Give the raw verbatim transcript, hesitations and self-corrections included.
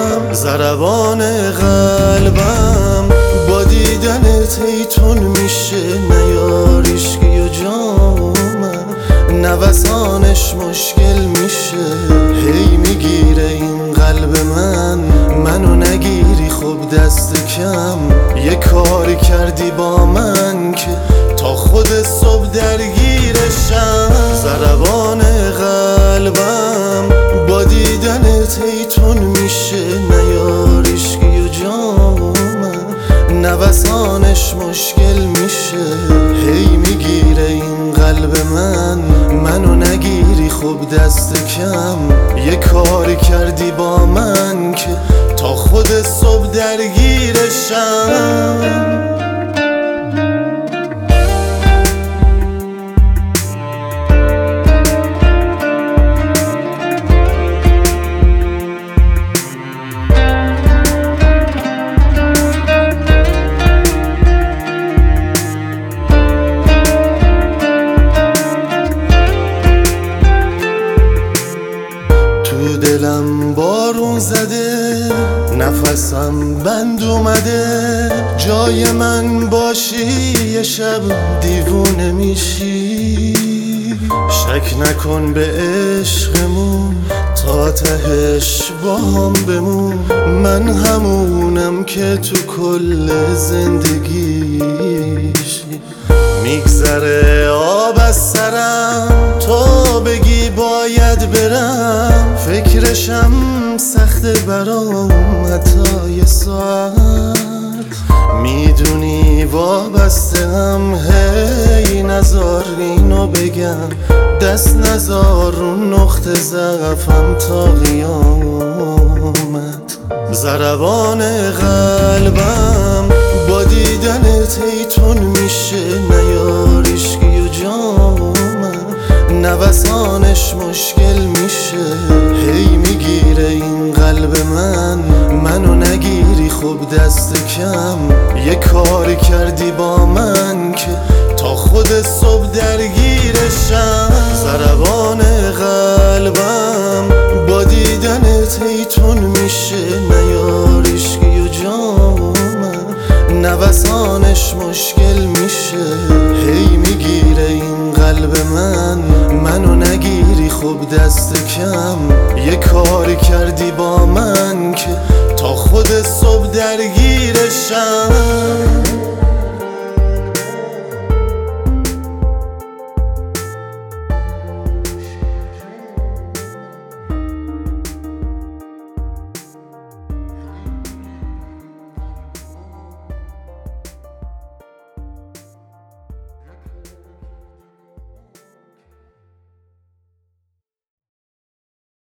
ضربان قلبم با دیدنت هیتون میشه، نیاریشگی و جامم نوسانش مشکل میشه. هی میگیره این قلب من، منو نگیری خب دست کم. یه کاری کردی با من که تا خود صبح درگیرشم. ضربان قلبم با دیدنت هیتون میشه، نیاریشگی و جامم نوسانش مشکل میشه. هی میگیره این قلب من، منو نگیری خب دست کم. یه کاری کردی با من که تا خود صبح درگیرشم. دلم بارون زده، نفسم بند اومده. جای من باشی یه شب دیوونه میشی. شک نکن به عشقمون، تا تهش با هم بمون. من همونم که تو کل زندگیشی. میگذره آب از سرم، تو بگی باید برم. فکرشم سخته برام حتی یه ساعت. میدونی وابسته هم، هی نزار اینو بگم. دست نزار رو نقطه ضعفم تا قیامت. ضربان قلبم با دیدنت هیتون میشه، نیاریشگی و جامم نوسانش مشکل میشه. هی میگیره این قلب من، منو نگیری خب دست کم. یه کاری کردی با من که تا خود صبح درگیرشم. ضربان قلبم با دیدنت هیتون میشه، نیاریشگی و جامم نوسانش مشکل میشه. هی میگیره این قلب من، منو نگیری خب دست کم. یه کاری کردی با من که